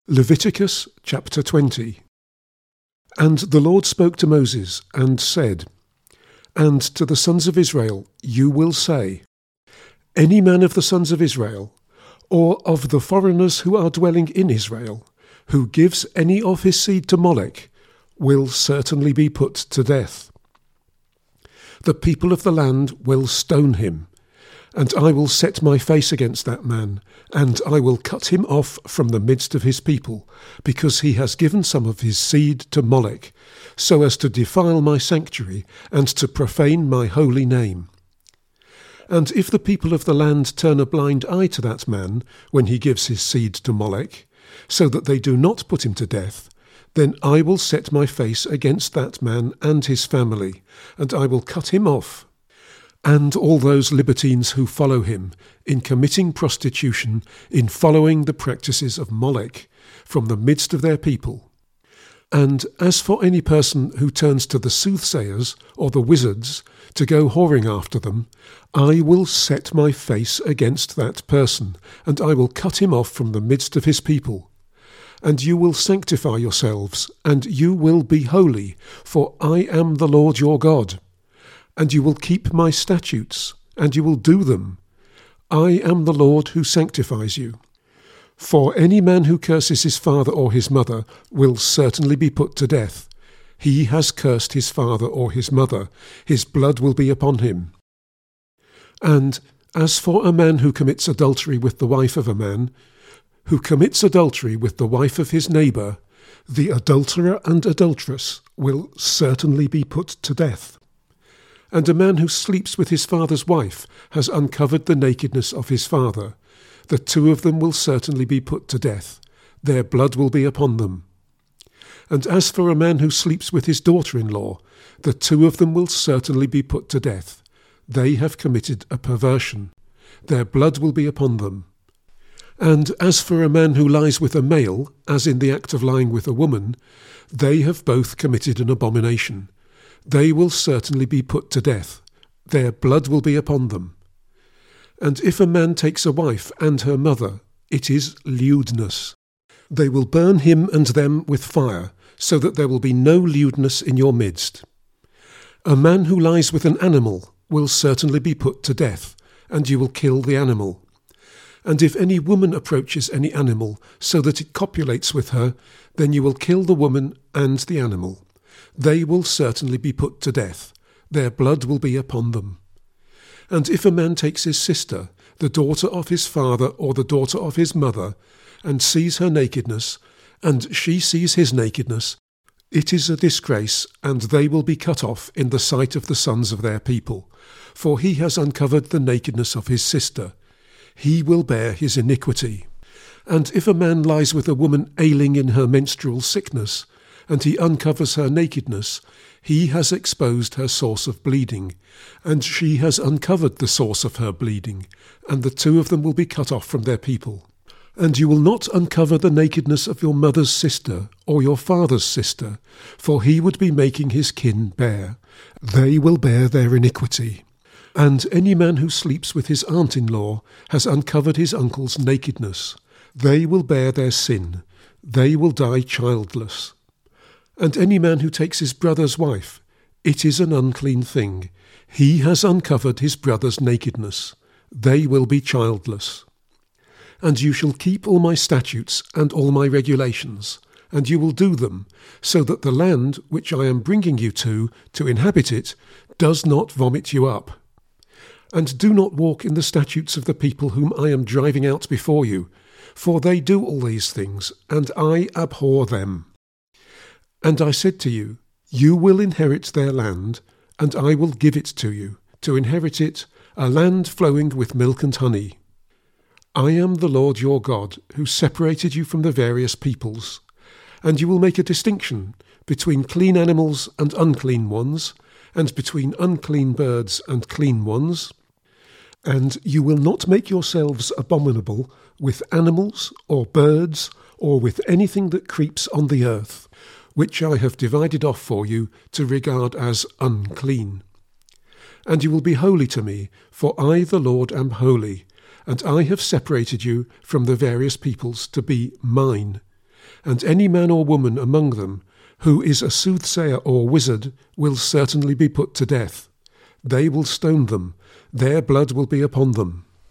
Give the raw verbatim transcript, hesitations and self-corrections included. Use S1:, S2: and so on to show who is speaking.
S1: Leviticus chapter twenty. And the Lord spoke to Moses, and said, And to the sons of Israel you will say, Any man of the sons of Israel, or of the foreigners who are dwelling in Israel, who gives any of his seed to Molech, will certainly be put to death. The people of the land will stone him, and I will set my face against that man, and I will cut him off from the midst of his people, because he has given some of his seed to Molech, so as to defile my sanctuary, and to profane my holy name. And if the people of the land turn a blind eye to that man, when he gives his seed to Molech, so that they do not put him to death, then I will set my face against that man and his family, and I will cut him off, and all those libertines who follow him, in committing prostitution, in following the practices of Molech, from the midst of their people. And as for any person who turns to the soothsayers or the wizards to go whoring after them, I will set my face against that person, and I will cut him off from the midst of his people. And you will sanctify yourselves, and you will be holy, for I am the Lord your God. And you will keep my statutes, and you will do them. I am the Lord who sanctifies you. For any man who curses his father or his mother will certainly be put to death. He has cursed his father or his mother. His blood will be upon him. And as for a man who commits adultery with the wife of a man, who commits adultery with the wife of his neighbour, the adulterer and adulteress will certainly be put to death. And a man who sleeps with his father's wife has uncovered the nakedness of his father. The two of them will certainly be put to death. Their blood will be upon them. And as for a man who sleeps with his daughter-in-law, the two of them will certainly be put to death. They have committed a perversion. Their blood will be upon them. And as for a man who lies with a male, as in the act of lying with a woman, they have both committed an abomination. They will certainly be put to death. Their blood will be upon them. And if a man takes a wife and her mother, it is lewdness. They will burn him and them with fire, so that there will be no lewdness in your midst. A man who lies with an animal will certainly be put to death, and you will kill the animal. And if any woman approaches any animal, so that it copulates with her, then you will kill the woman and the animal. They will certainly be put to death. Their blood will be upon them. And if a man takes his sister, the daughter of his father or the daughter of his mother, and sees her nakedness, and she sees his nakedness, it is a disgrace, and they will be cut off in the sight of the sons of their people. For he has uncovered the nakedness of his sister. He will bear his iniquity. And if a man lies with a woman ailing in her menstrual sickness, and he uncovers her nakedness, he has exposed her source of bleeding, and she has uncovered the source of her bleeding, and the two of them will be cut off from their people. And you will not uncover the nakedness of your mother's sister, or your father's sister, for he would be making his kin bare. They will bear their iniquity. And any man who sleeps with his aunt-in-law has uncovered his uncle's nakedness. They will bear their sin. They will die childless. And any man who takes his brother's wife, it is an unclean thing. He has uncovered his brother's nakedness. They will be childless. And you shall keep all my statutes and all my regulations, and you will do them, so that the land which I am bringing you to, to inhabit it, does not vomit you up. And do not walk in the statutes of the people whom I am driving out before you, for they do all these things, and I abhor them. And I said to you, You will inherit their land, and I will give it to you, to inherit it, a land flowing with milk and honey. I am the Lord your God, who separated you from the various peoples. And you will make a distinction between clean animals and unclean ones, and between unclean birds and clean ones. And you will not make yourselves abominable with animals or birds, or with anything that creeps on the earth, which I have divided off for you to regard as unclean. And you will be holy to me, for I the Lord am holy, and I have separated you from the various peoples to be mine. and any man or woman among them who is a soothsayer or wizard will certainly be put to death. They will stone them, their blood will be upon them.